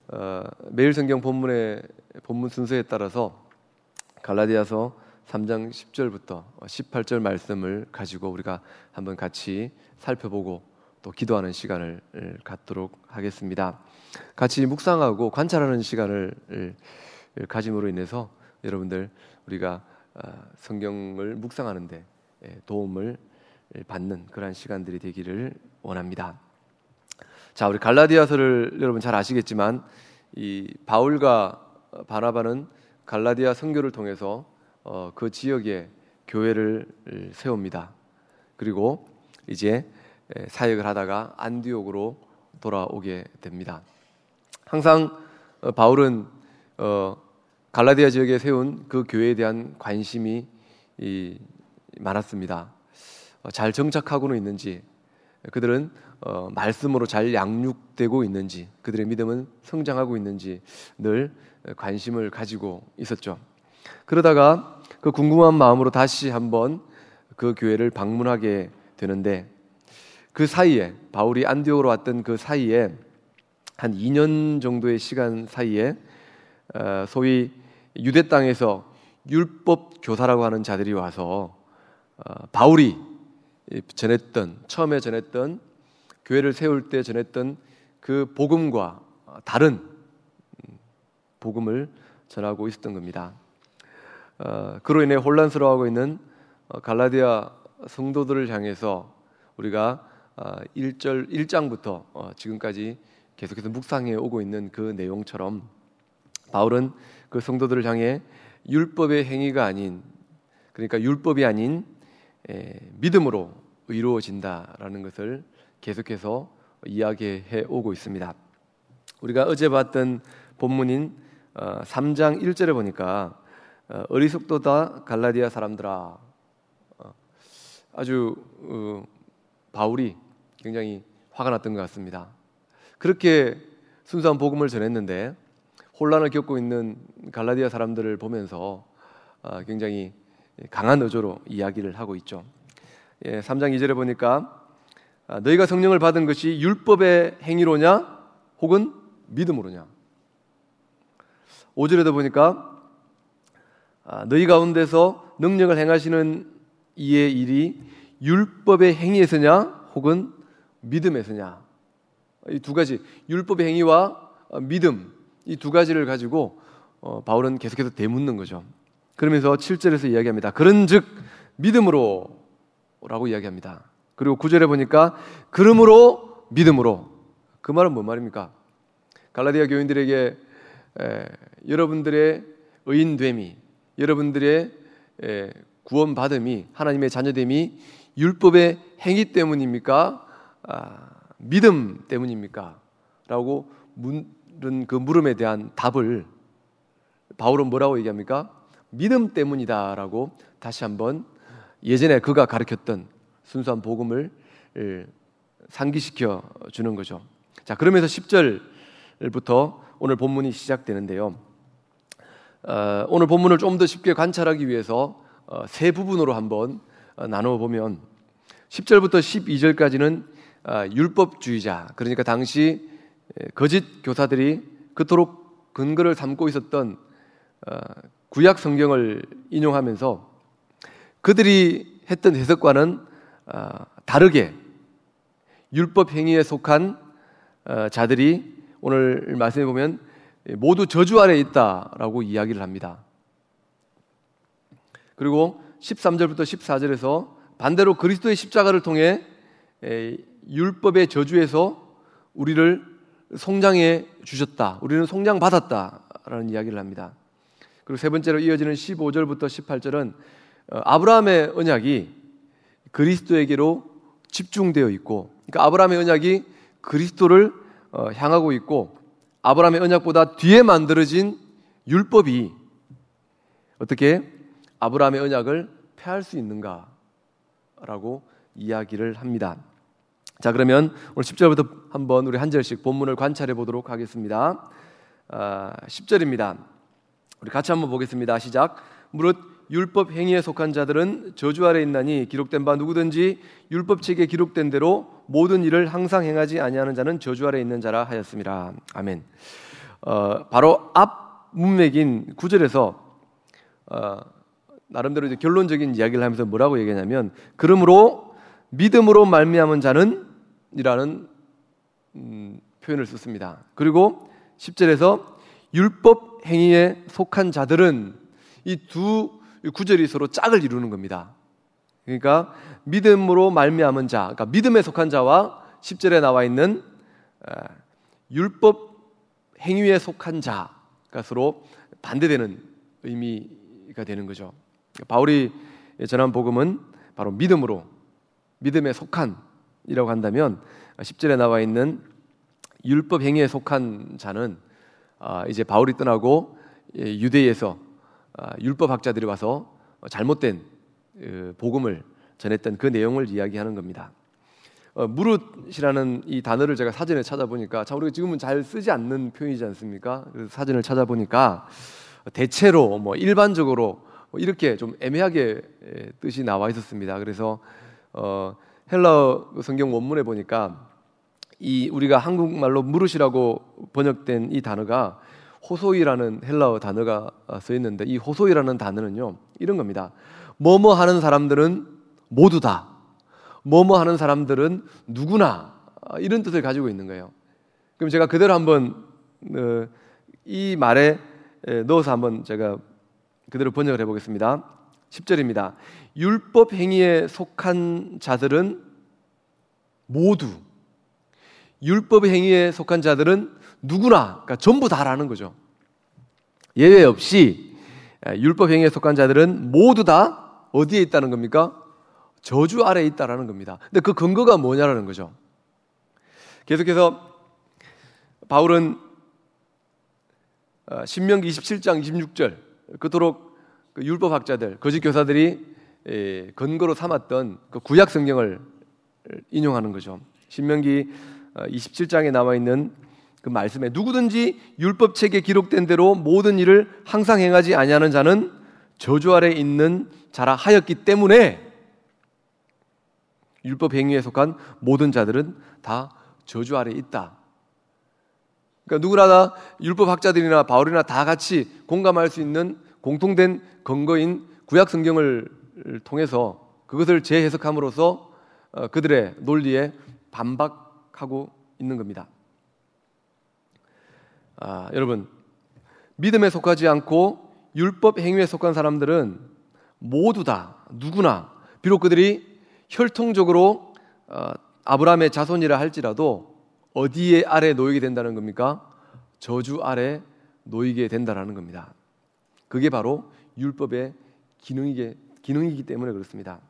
매일 성경 본문의 본문 순서에 따라서 갈라디아서 3장 10절부터 18절 말씀을 가지고 우리가 한번 같이 살펴보고 또 기도하는 시간을 갖도록 하겠습니다. 같이 묵상하고 관찰하는 시간을 가짐으로 인해서 여러분들 우리가 성경을 묵상하는데 도움을 받는 그러한 시간들이 되기를 원합니다. 자, 우리 갈라디아서를 여러분 잘 아시겠지만 이 바울과 바나바는 갈라디아 선교를 통해서 그 지역에 교회를 세웁니다. 그리고 이제 사역을 하다가 안디옥으로 돌아오게 됩니다. 항상 바울은 갈라디아 지역에 세운 그 교회에 대한 관심이 많았습니다. 잘 정착하고는 있는지, 그들은 말씀으로 잘 양육되고 있는지, 그들의 믿음은 성장하고 있는지 늘 관심을 가지고 있었죠. 그러다가 그 궁금한 마음으로 다시 한번 그 교회를 방문하게 되는데, 그 사이에 바울이 안디옥으로 왔던 그 사이에 한 2년 정도의 시간 사이에 소위 유대 땅에서 율법 교사라고 하는 자들이 와서 바울이 처음에 전했던 교회를 세울 때 전했던 그 복음과 다른 복음을 전하고 있었던 겁니다. 그로 인해 혼란스러워하고 있는 갈라디아 성도들을 향해서 우리가 1장부터 지금까지 계속해서 묵상해 오고 있는 그 내용처럼 바울은 그 성도들을 향해 율법의 행위가 아닌, 그러니까 율법이 아닌 믿음으로 의로워진다라는 것을 계속해서 이야기해 오고 있습니다. 우리가 어제 봤던 본문인 3장 1절에 보니까 어리석도다 갈라디아 사람들아, 아주 바울이 굉장히 화가 났던 것 같습니다. 그렇게 순수한 복음을 전했는데 혼란을 겪고 있는 갈라디아 사람들을 보면서 굉장히 강한 어조로 이야기를 하고 있죠. 3장 2절에 보니까 너희가 성령을 받은 것이 율법의 행위로냐 혹은 믿음으로냐. 5절에도 보니까 너희 가운데서 능력을 행하시는 이의 일이 율법의 행위에서냐 혹은 믿음에서냐. 이 두 가지, 율법의 행위와 믿음, 이 두 가지를 가지고 바울은 계속해서 되묻는 거죠. 그러면서 7절에서 이야기합니다. 그런즉 믿음으로 라고 이야기합니다. 그리고 9절에 보니까 그러므로 믿음으로. 그 말은 뭔 말입니까? 갈라디아 교인들에게 여러분들의 의인됨이, 여러분들의 구원받음이, 하나님의 자녀됨이 율법의 행위 때문입니까? 믿음 때문입니까? 라고 묻는 그 물음에 대한 답을 바울은 뭐라고 얘기합니까? 믿음 때문이다라고 다시 한번 예전에 그가 가르쳤던 순수한 복음을 상기시켜 주는 거죠. 자, 그러면서 10절부터 오늘 본문이 시작되는데요. 오늘 본문을 좀 더 쉽게 관찰하기 위해서 세 부분으로 한번 나누어 보면 10절부터 12절까지는 율법주의자, 그러니까 당시 거짓 교사들이 그토록 근거를 삼고 있었던 구약 성경을 인용하면서 그들이 했던 해석과는 다르게 율법 행위에 속한 자들이 오늘 말씀해 보면 모두 저주 아래에 있다라고 이야기를 합니다. 그리고 13절부터 14절에서 반대로 그리스도의 십자가를 통해 율법의 저주에서 우리를 송장해 주셨다, 우리는 송장 받았다라는 이야기를 합니다. 그리고 세 번째로 이어지는 15절부터 18절은 아브라함의 언약이 그리스도에게로 집중되어 있고, 그러니까 아브라함의 언약이 그리스도를 향하고 있고, 아브라함의 언약보다 뒤에 만들어진 율법이 어떻게 아브라함의 언약을 폐할 수 있는가라고 이야기를 합니다. 자, 그러면 오늘 10절부터 한번 우리 한 절씩 본문을 관찰해 보도록 하겠습니다. 10절입니다. 우리 같이 한번 보겠습니다. 시작. 무릇 율법 행위에 속한 자들은 저주 아래 있나니 기록된 바 누구든지 율법책에 기록된 대로 모든 일을 항상 행하지 아니하는 자는 저주 아래 있는 자라 하였습니다. 아멘. 바로 앞 문맥인 9절에서 나름대로 이제 결론적인 이야기를 하면서 뭐라고 얘기하냐면, 그러므로 믿음으로 말미암은 자는 이라는 표현을 썼습니다. 그리고 10절에서 율법 행위에 속한 자들은, 이 두 구절이 서로 짝을 이루는 겁니다. 그러니까 믿음으로 말미암은 자, 그러니까 믿음에 속한 자와 10절에 나와 있는 율법 행위에 속한 자가 서로 반대되는 의미가 되는 거죠. 바울이 전한 복음은 바로 믿음으로, 믿음에 속한이라고 한다면, 10절에 나와 있는 율법 행위에 속한 자는 이제 바울이 떠나고 유대에서 율법학자들이 와서 잘못된 복음을 전했던 그 내용을 이야기하는 겁니다. 무릇이라는 이 단어를 제가 사전에 찾아보니까, 참 우리가 지금은 잘 쓰지 않는 표현이지 않습니까? 그래서 사전을 찾아보니까 대체로 일반적으로 이렇게 좀 애매하게 뜻이 나와 있었습니다. 그래서 헬라어 성경 원문에 보니까 이 우리가 한국말로 무릇이라고 번역된 이 단어가 호소이라는 헬라어 단어가 써 있는데, 이 호소이라는 단어는요 이런 겁니다. 뭐뭐 하는 사람들은 모두 다, 뭐뭐 하는 사람들은 누구나, 이런 뜻을 가지고 있는 거예요. 그럼 제가 그대로 한번 이 말에 넣어서 한번 제가 그대로 번역을 해보겠습니다. 10절입니다. 율법 행위에 속한 자들은 모두, 율법 행위에 속한 자들은 누구나, 그러니까 전부 다라는 거죠. 예외 없이 율법 행위에 속한 자들은 모두 다 어디에 있다는 겁니까? 저주 아래에 있다라는 겁니다. 근데 그 근거가 뭐냐라는 거죠. 계속해서 바울은 신명기 27장 26절, 그토록 그 율법학자들, 거짓 교사들이 근거로 삼았던 그 구약 성경을 인용하는 거죠. 신명기 27장에 나와 있는 그 말씀에, 누구든지 율법책에 기록된 대로 모든 일을 항상 행하지 아니하는 자는 저주 아래 있는 자라 하였기 때문에, 율법 행위에 속한 모든 자들은 다 저주 아래 있다. 그러니까 누구나 다, 율법학자들이나 바울이나 다 같이 공감할 수 있는 공통된 근거인 구약 성경을 통해서 그것을 재해석함으로써 그들의 논리에 반박하고 있는 겁니다. 여러분, 믿음에 속하지 않고 율법 행위에 속한 사람들은 모두 다, 누구나, 비록 그들이 혈통적으로 아브라함의 자손이라 할지라도 어디에 아래 놓이게 된다는 겁니까? 저주 아래 놓이게 된다는 겁니다. 그게 바로 율법의 기능이기 때문에 그렇습니다.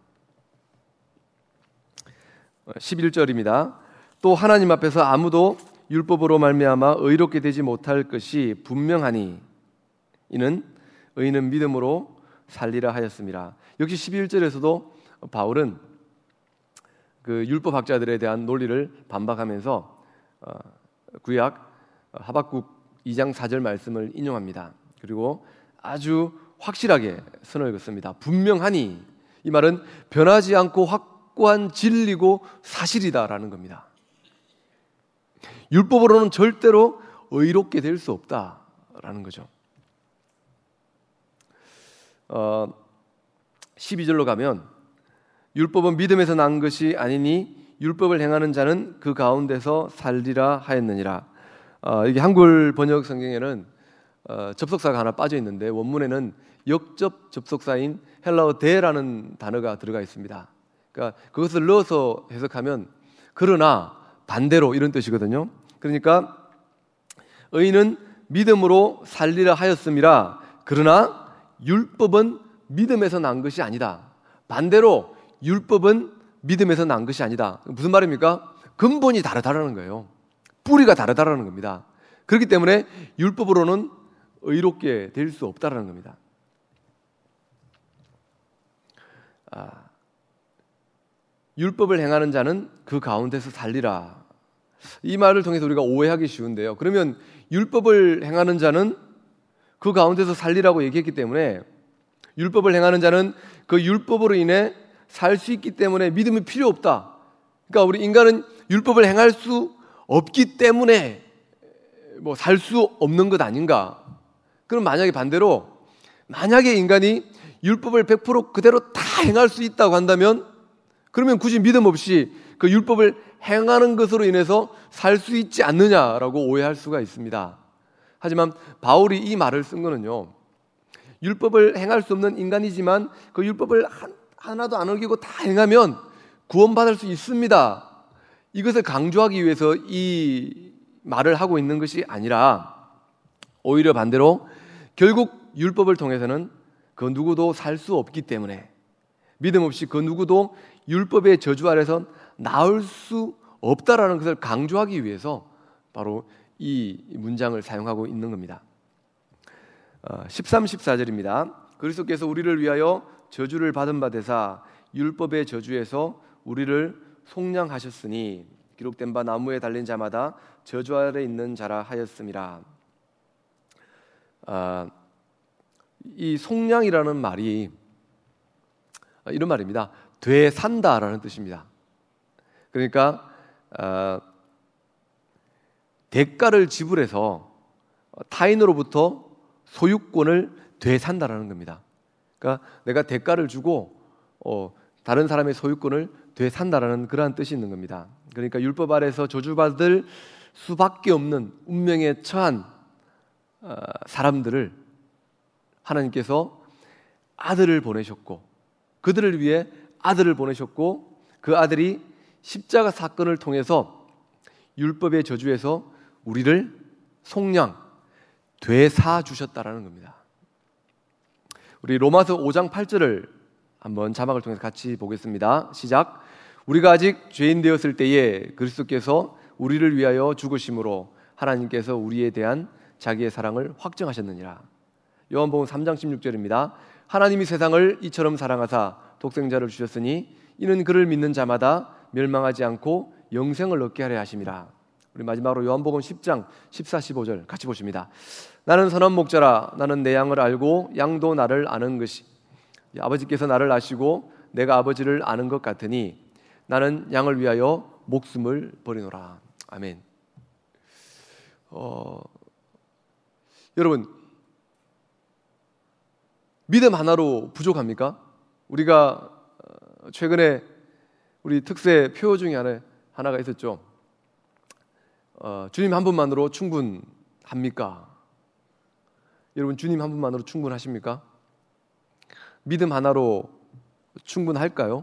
11절입니다. 또 하나님 앞에서 아무도 율법으로 말미암아 의롭게 되지 못할 것이 분명하니 이는 의인은 믿음으로 살리라 하였습니다. 역시 11절에서도 바울은 그 율법학자들에 대한 논리를 반박하면서 구약 하박국 2장 4절 말씀을 인용합니다. 그리고 아주 확실하게 선을 긋습니다. 분명하니, 이 말은 변하지 않고 확고한 진리고 사실이다라는 겁니다. 율법으로는 절대로 의롭게 될 수 없다라는 거죠. 12절로 가면, 율법은 믿음에서 난 것이 아니니 율법을 행하는 자는 그 가운데서 살리라 하였느니라. 이게 한글 번역 성경에는 접속사가 하나 빠져 있는데, 원문에는 역접 접속사인 헬라어 데라는 단어가 들어가 있습니다. 그러니까 그것을 넣어서 해석하면 그러나, 반대로, 이런 뜻이거든요. 그러니까 의인은 믿음으로 살리라 하였음이라. 그러나 율법은 믿음에서 난 것이 아니다. 반대로 율법은 믿음에서 난 것이 아니다. 무슨 말입니까? 근본이 다르다라는 거예요. 뿌리가 다르다라는 겁니다. 그렇기 때문에 율법으로는 의롭게 될 수 없다라는 겁니다. 율법을 행하는 자는 그 가운데서 살리라. 이 말을 통해서 우리가 오해하기 쉬운데요. 그러면 율법을 행하는 자는 그 가운데서 살리라고 얘기했기 때문에, 율법을 행하는 자는 그 율법으로 인해 살 수 있기 때문에 믿음이 필요 없다. 그러니까 우리 인간은 율법을 행할 수 없기 때문에 뭐 살 수 없는 것 아닌가? 그럼 만약에 반대로 만약에 인간이 율법을 100% 그대로 다 행할 수 있다고 한다면 그러면 굳이 믿음 없이 그 율법을 행하는 것으로 인해서 살 수 있지 않느냐라고 오해할 수가 있습니다. 하지만 바울이 이 말을 쓴 거는요, 율법을 행할 수 없는 인간이지만 그 율법을 하나도 안 어기고 다 행하면 구원받을 수 있습니다. 이것을 강조하기 위해서 이 말을 하고 있는 것이 아니라 오히려 반대로 결국 율법을 통해서는 그 누구도 살 수 없기 때문에 믿음 없이 그 누구도 율법의 저주 아래서 나올 수 없다라는 것을 강조하기 위해서 바로 이 문장을 사용하고 있는 겁니다. 13, 14절입니다. 그리스도께서 우리를 위하여 저주를 받은 바 되사 율법의 저주에서 우리를 속량하셨으니 기록된 바 나무에 달린 자마다 저주 아래 있는 자라 하였음이라. 이 속량이라는 말이 이런 말입니다. 되산다라는 뜻입니다. 그러니까 대가를 지불해서 타인으로부터 소유권을 되산다라는 겁니다. 그러니까 내가 대가를 주고 다른 사람의 소유권을 되산다라는 그러한 뜻이 있는 겁니다. 그러니까 율법 아래서 저주받을 수밖에 없는 운명에 처한 사람들을 하나님께서 아들을 보내셨고 그들을 위해 아들을 보내셨고 그 아들이 십자가 사건을 통해서 율법의 저주에서 우리를 속량, 되사 주셨다라는 겁니다. 우리 로마서 5장 8절을 한번 자막을 통해서 같이 보겠습니다. 시작. 우리가 아직 죄인 되었을 때에 그리스도께서 우리를 위하여 죽으심으로 하나님께서 우리에 대한 자기의 사랑을 확증하셨느니라. 요한복음 3장 16절입니다. 하나님이 세상을 이처럼 사랑하사 독생자를 주셨으니 이는 그를 믿는 자마다 멸망하지 않고 영생을 얻게 하려 하심이라. 우리 마지막으로 요한복음 10장 14, 15절 같이 보십니다. 나는 선한 목자라. 나는 내 양을 알고 양도 나를 아는 것이 아버지께서 나를 아시고 내가 아버지를 아는 것 같으니 나는 양을 위하여 목숨을 버리노라. 아멘. 여러분, 믿음 하나로 부족합니까? 우리가 최근에 우리 특세 표 중에 하나가 있었죠. 주님 한 분만으로 충분합니까? 여러분, 주님 한 분만으로 충분하십니까? 믿음 하나로 충분할까요?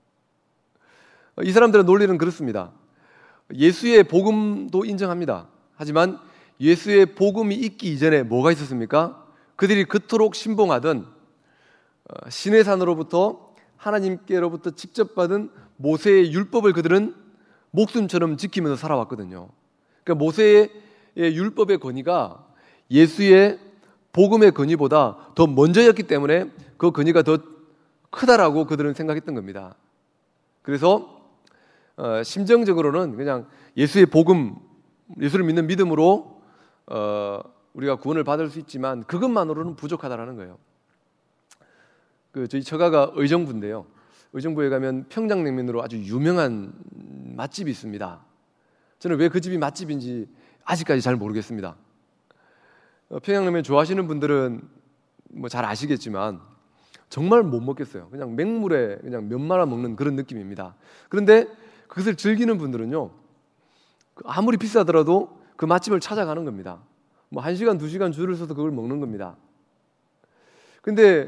이 사람들의 논리는 그렇습니다. 예수의 복음도 인정합니다. 하지만 예수의 복음이 있기 이전에 뭐가 있었습니까? 그들이 그토록 신봉하던 신의 산으로부터 하나님께로부터 직접 받은 모세의 율법을 그들은 목숨처럼 지키면서 살아왔거든요. 그러니까 모세의 율법의 권위가 예수의 복음의 권위보다 더 먼저였기 때문에 그 권위가 더 크다라고 그들은 생각했던 겁니다. 그래서 심정적으로는 그냥 예수의 복음, 예수를 믿는 믿음으로 우리가 구원을 받을 수 있지만 그것만으로는 부족하다라는 거예요. 저희 처가가 의정부인데요. 의정부에 가면 평양냉면으로 아주 유명한 맛집이 있습니다. 저는 왜 그 집이 맛집인지 아직까지 잘 모르겠습니다. 평양냉면 좋아하시는 분들은 뭐 잘 아시겠지만 정말 못 먹겠어요. 그냥 맹물에 그냥 면 말아 먹는 그런 느낌입니다. 그런데 그것을 즐기는 분들은요, 아무리 비싸더라도 그 맛집을 찾아가는 겁니다. 뭐 1시간, 2시간 줄을 서서 그걸 먹는 겁니다. 근데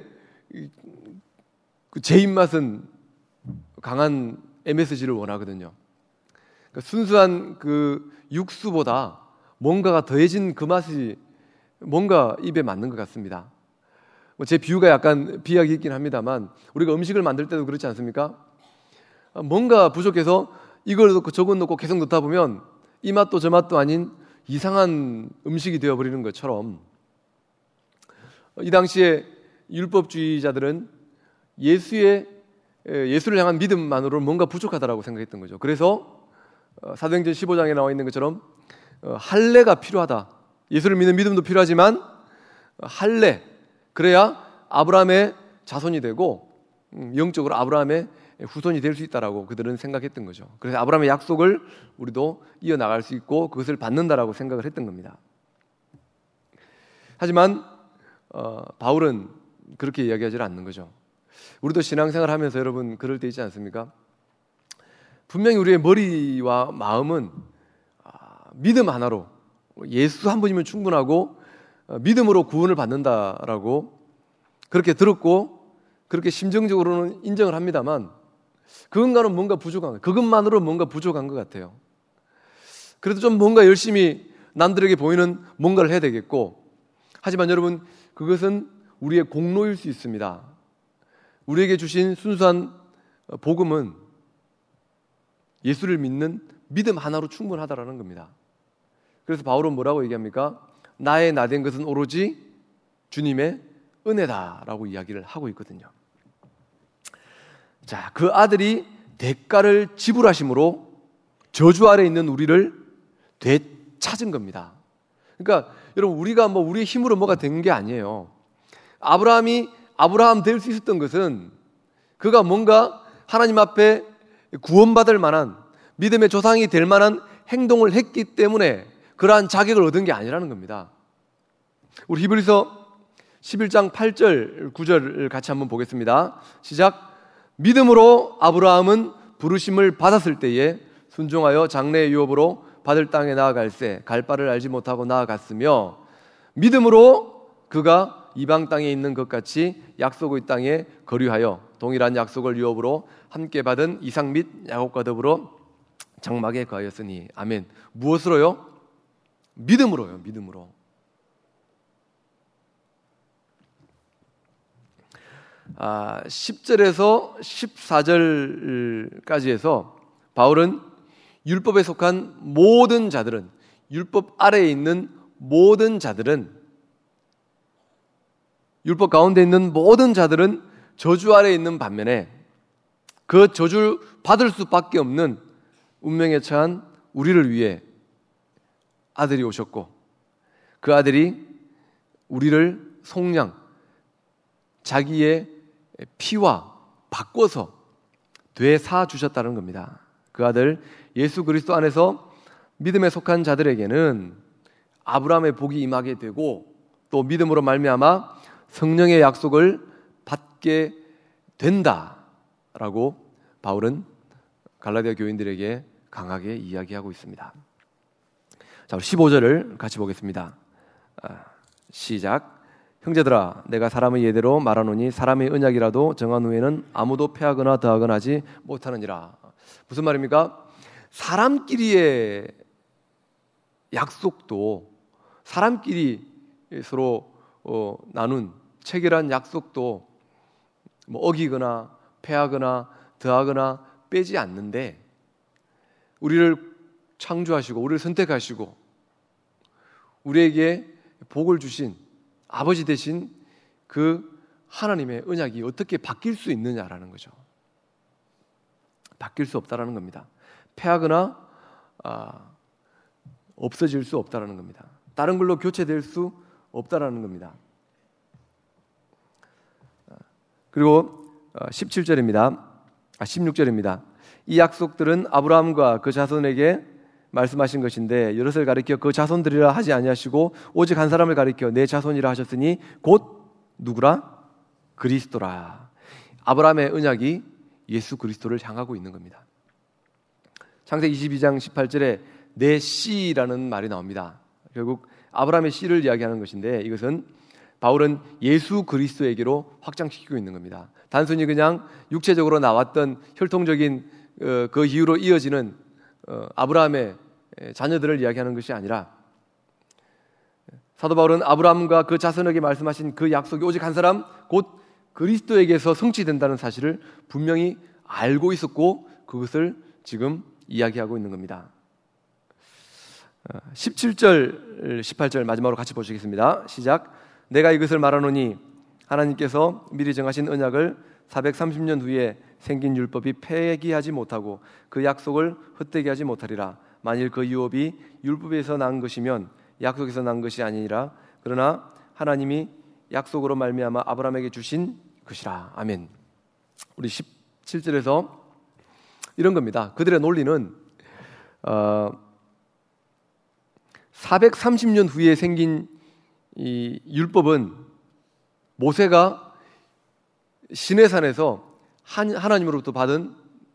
제 입맛은 강한 MSG를 원하거든요. 그러니까 순수한 그 육수보다 뭔가가 더해진 그 맛이 뭔가 입에 맞는 것 같습니다. 제 비유가 약간 비약이 있긴 합니다만 우리가 음식을 만들 때도 그렇지 않습니까? 뭔가 부족해서 이걸 넣고 저걸 넣고 계속 넣다 보면 이 맛도 저 맛도 아닌 이상한 음식이 되어버리는 것처럼 이 당시에 율법주의자들은 예수를 향한 믿음만으로는 뭔가 부족하다라고 생각했던 거죠. 그래서 사도행전 15장에 나와 있는 것처럼 할례가 필요하다. 예수를 믿는 믿음도 필요하지만 할례, 그래야 아브라함의 자손이 되고 영적으로 아브라함의 후손이 될 수 있다라고 그들은 생각했던 거죠. 그래서 아브라함의 약속을 우리도 이어나갈 수 있고 그것을 받는다라고 생각을 했던 겁니다. 하지만 바울은 그렇게 이야기하지 않는 거죠. 우리도 신앙생활 하면서 여러분 그럴 때 있지 않습니까? 분명히 우리의 머리와 마음은 믿음 하나로 예수 한 분이면 충분하고 믿음으로 구원을 받는다라고 그렇게 들었고 그렇게 심정적으로는 인정을 합니다만 그것과는 뭔가 부족한 거예요. 그것만으로 뭔가 부족한 것 같아요. 그래도 좀 뭔가 열심히 남들에게 보이는 뭔가를 해야 되겠고, 하지만 여러분 그것은 우리의 공로일 수 있습니다. 우리에게 주신 순수한 복음은 예수를 믿는 믿음 하나로 충분하다라는 겁니다. 그래서 바울은 뭐라고 얘기합니까? 나의 나된 것은 오로지 주님의 은혜다라고 이야기를 하고 있거든요. 자, 그 아들이 대가를 지불하심으로 저주 아래 있는 우리를 되찾은 겁니다. 그러니까 여러분 우리가 우리의 힘으로 뭐가 된 게 아니에요. 아브라함이 아브라함 될 수 있었던 것은 그가 뭔가 하나님 앞에 구원받을 만한 믿음의 조상이 될 만한 행동을 했기 때문에 그러한 자격을 얻은 게 아니라는 겁니다. 우리 히브리서 11장 8절 9절을 같이 한번 보겠습니다. 시작. 믿음으로 아브라함은 부르심을 받았을 때에 순종하여 장래의 유업으로 받을 땅에 나아갈새 갈 바를 알지 못하고 나아갔으며 믿음으로 그가 이방 땅에 있는 것 같이 약속의 땅에 거류하여 동일한 약속을 유업으로 함께 받은 이삭 및 야곱과 더불어 장막에 거하였으니. 아멘. 무엇으로요? 믿음으로요. 믿음으로. 10절에서 14절까지 해서 바울은 율법에 속한 모든 자들은, 율법 아래에 있는 모든 자들은, 율법 가운데 있는 모든 자들은 저주 아래에 있는 반면에 그 저주 받을 수밖에 없는 운명에 처한 우리를 위해 아들이 오셨고 그 아들이 우리를 속량 자기의 피와 바꿔서 되사 주셨다는 겁니다. 그 아들 예수 그리스도 안에서 믿음에 속한 자들에게는 아브라함의 복이 임하게 되고 또 믿음으로 말미암아 성령의 약속을 받게 된다라고 바울은 갈라디아 교인들에게 강하게 이야기하고 있습니다. 자, 15절을 같이 보겠습니다. 시작. 형제들아, 내가 사람의 예대로 말하노니 사람의 언약이라도 정한 후에는 아무도 패하거나 더하거나 하지 못하느니라. 무슨 말입니까? 사람끼리의 약속도, 사람끼리 서로 나눈 체결한 약속도 어기거나 패하거나 더하거나 빼지 않는데, 우리를 창조하시고 우리를 선택하시고 우리에게 복을 주신 아버지 되신 그 하나님의 언약이 어떻게 바뀔 수 있느냐라는 거죠. 바뀔 수 없다라는 겁니다. 패하거나 없어질 수 없다라는 겁니다. 다른 걸로 교체될 수 없다라는 겁니다. 그리고 16절입니다. 이 약속들은 아브라함과 그 자손에게 말씀하신 것인데 여럿을 가리켜 그 자손들이라 하지 아니하시고 오직 한 사람을 가리켜 내 자손이라 하셨으니 곧 누구라? 그리스도라. 아브라함의 언약이 예수 그리스도를 향하고 있는 겁니다. 창세기 22장 18절에 내 씨라는 말이 나옵니다. 결국 아브라함의 씨를 이야기하는 것인데 이것은 바울은 예수 그리스도에게로 확장시키고 있는 겁니다. 단순히 그냥 육체적으로 나왔던 혈통적인 그 이후로 이어지는 아브라함의 자녀들을 이야기하는 것이 아니라 사도 바울은 아브라함과 그 자손에게 말씀하신 그 약속이 오직 한 사람 곧 그리스도에게서 성취된다는 사실을 분명히 알고 있었고 그것을 지금 이야기하고 있는 겁니다. 17절, 18절 마지막으로 같이 보시겠습니다. 시작. 내가 이것을 말하노니 하나님께서 미리 정하신 언약을 430년 후에 생긴 율법이 폐기하지 못하고 그 약속을 헛되게 하지 못하리라. 만일 그 유업이 율법에서 난 것이면 약속에서 난 것이 아니니라. 그러나 하나님이 약속으로 말미암아 아브라함에게 주신 것이라. 아멘. 우리 17절에서 이런 겁니다. 그들의 논리는 430년 후에 생긴 이 율법은 모세가 시내산에서 하나님으로부터 받은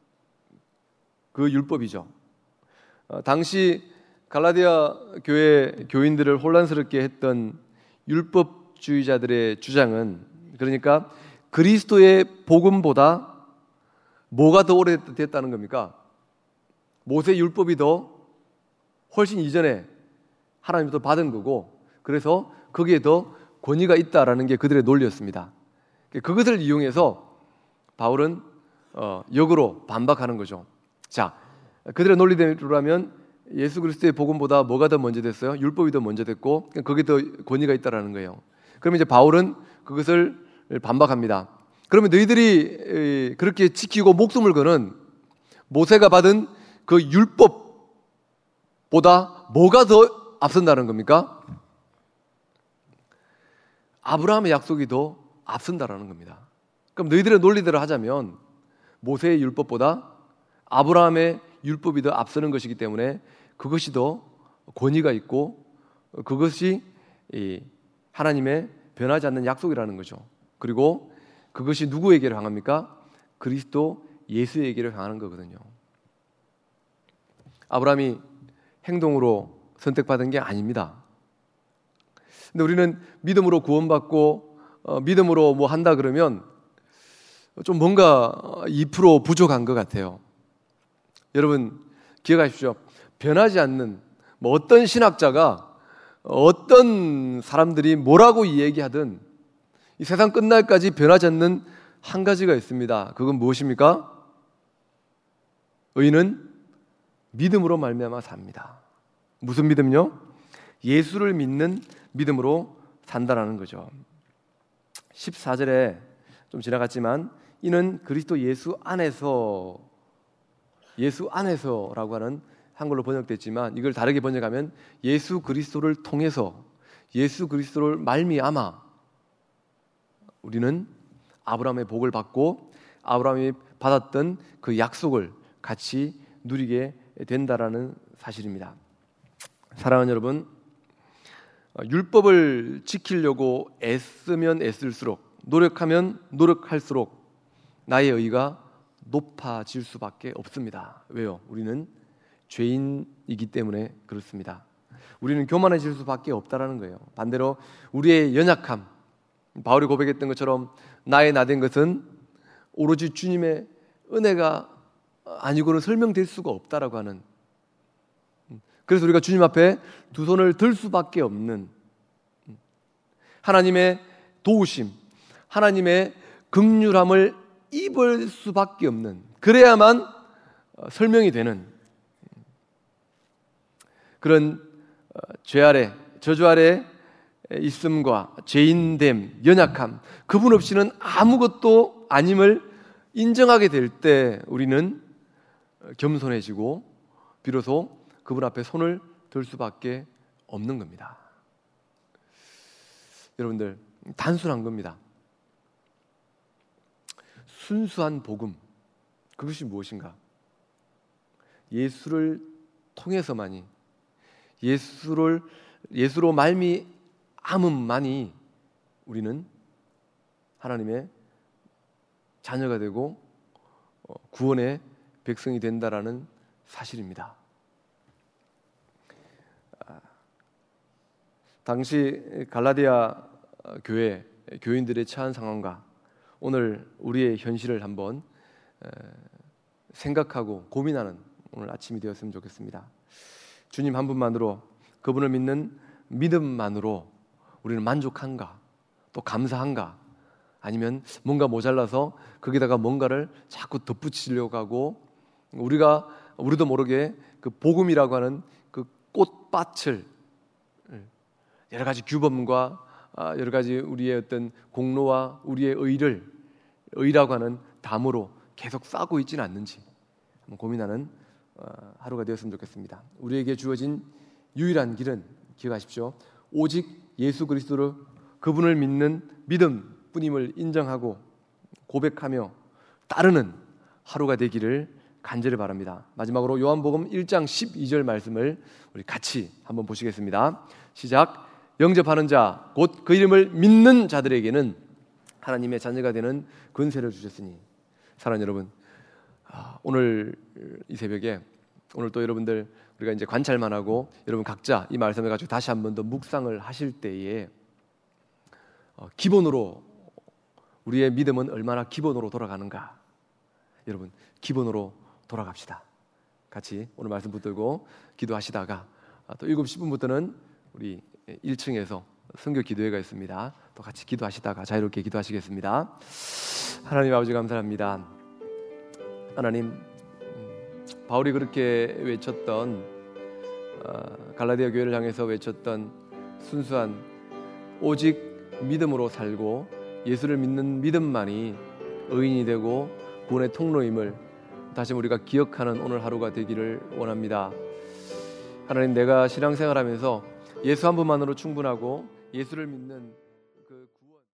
그 율법이죠. 당시 갈라디아 교회 교인들을 혼란스럽게 했던 율법주의자들의 주장은, 그러니까 그리스도의 복음보다 뭐가 더 오래됐다는 겁니까? 모세 율법이 더 훨씬 이전에 하나님부터 받은 거고, 그래서 거기에 더 권위가 있다라는 게 그들의 논리였습니다. 그것을 이용해서 바울은 역으로 반박하는 거죠. 자, 그들의 논리대로라면 예수 그리스도의 복음보다 뭐가 더 먼저 됐어요? 율법이 더 먼저 됐고, 거기에 더 권위가 있다라는 거예요. 그러면 이제 바울은 그것을 반박합니다. 그러면 너희들이 그렇게 지키고 목숨을 거는 모세가 받은 그 율법보다 뭐가 더 앞선다는 겁니까? 아브라함의 약속이 더 앞선다라는 겁니다. 그럼 너희들의 논리대로 하자면 모세의 율법보다 아브라함의 율법이 더 앞서는 것이기 때문에 그것이 더 권위가 있고 그것이 하나님의 변하지 않는 약속이라는 거죠. 그리고 그것이 누구에게로 향합니까? 그리스도 예수에게로 향하는 거거든요. 아브라함이 행동으로 선택받은 게 아닙니다. 근데 우리는 믿음으로 구원받고 믿음으로 뭐 한다 그러면 좀 뭔가 2% 부족한 것 같아요. 여러분 기억하십시오. 변하지 않는 어떤 신학자가 어떤 사람들이 뭐라고 얘기하든 이 세상 끝날까지 변하지 않는 한 가지가 있습니다. 그건 무엇입니까? 의인은 믿음으로 말미암아 삽니다. 무슨 믿음요? 예수를 믿는 믿음으로 산다라는 거죠. 14절에 좀 지나갔지만 이는 그리스도 예수 안에서라고 하는 한글로 번역됐지만 이걸 다르게 번역하면 예수 그리스도를 통해서, 예수 그리스도를 말미암아 우리는 아브라함의 복을 받고 아브라함이 받았던 그 약속을 같이 누리게 된다라는 사실입니다. 사랑하는 여러분, 율법을 지키려고 애쓰면 애쓸수록, 노력하면 노력할수록 나의 의가 높아질 수밖에 없습니다. 왜요? 우리는 죄인이기 때문에 그렇습니다. 우리는 교만해질 수밖에 없다라는 거예요. 반대로 우리의 연약함, 바울이 고백했던 것처럼 나의 나된 것은 오로지 주님의 은혜가 아니고는 설명될 수가 없다라고 하는, 그래서 우리가 주님 앞에 두 손을 들 수밖에 없는 하나님의 도우심, 하나님의 긍휼함을 입을 수밖에 없는, 그래야만 설명이 되는 그런 죄 아래, 저주 아래 있음과 죄인됨, 연약함, 그분 없이는 아무것도 아님을 인정하게 될 때 우리는 겸손해지고 비로소 그분 앞에 손을 들 수밖에 없는 겁니다. 여러분들, 단순한 겁니다. 순수한 복음, 그것이 무엇인가? 예수를 통해서만이, 예수로 말미암음만이 우리는 하나님의 자녀가 되고 구원의 백성이 된다라는 사실입니다. 당시 갈라디아 교회 교인들의 처한 상황과 오늘 우리의 현실을 한번 생각하고 고민하는 오늘 아침이 되었으면 좋겠습니다. 주님 한 분만으로, 그분을 믿는 믿음만으로 우리는 만족한가? 또 감사한가? 아니면 뭔가 모자라서 거기다가 뭔가를 자꾸 덧붙이려고 하고 우리도 모르게 그 복음이라고 하는 그 꽃밭을 여러 가지 규범과 여러 가지 우리의 어떤 공로와 우리의 의라고 하는 담으로 계속 싸고 있지는 않는지 한번 고민하는 하루가 되었으면 좋겠습니다. 우리에게 주어진 유일한 길은 기억하십시오. 오직 예수 그리스도를, 그분을 믿는 믿음뿐임을 인정하고 고백하며 따르는 하루가 되기를 간절히 바랍니다. 마지막으로 요한복음 1장 12절 말씀을 우리 같이 한번 보시겠습니다. 시작. 영접하는 자, 곧 그 이름을 믿는 자들에게는 하나님의 자녀가 되는 권세를 주셨으니. 사랑하는 여러분, 오늘 이 새벽에 오늘 또 여러분들 우리가 이제 관찰만 하고 여러분 각자 이 말씀을 가지고 다시 한 번 더 묵상을 하실 때에 기본으로 우리의 믿음은 얼마나 기본으로 돌아가는가. 여러분 기본으로 돌아갑시다. 같이 오늘 말씀 붙들고 기도하시다가 또 7시 10분부터는 우리 1층에서 선교 기도회가 있습니다. 또 같이 기도하시다가 자유롭게 기도하시겠습니다. 하나님 아버지 감사합니다. 하나님, 바울이 그렇게 외쳤던 갈라디아 교회를 향해서 외쳤던 순수한 오직 믿음으로 살고 예수를 믿는 믿음만이 의인이 되고 구원의 통로임을 다시 우리가 기억하는 오늘 하루가 되기를 원합니다. 하나님, 내가 신앙생활하면서 예수 한 분만으로 충분하고 예수를 믿는